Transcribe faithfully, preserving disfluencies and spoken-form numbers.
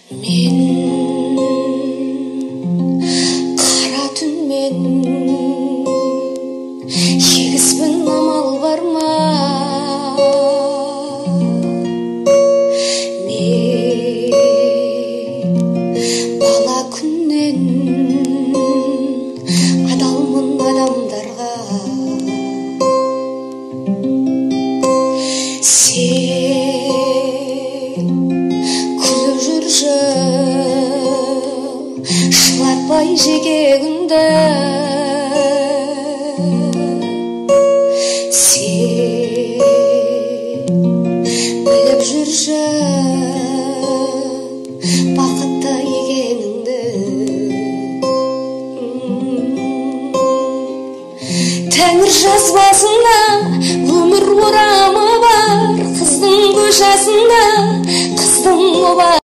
Мен қара түнмен егіспін, амал бар ма? Мен бала күннен адалмын адамдарға. Сен күліп жүрші жылатпай жеке күнді. Сен біліп жүрші бақытты екеніңді. Тәңір жазбасында өмір орамы бар, қыздың көз жасында қыздың оба.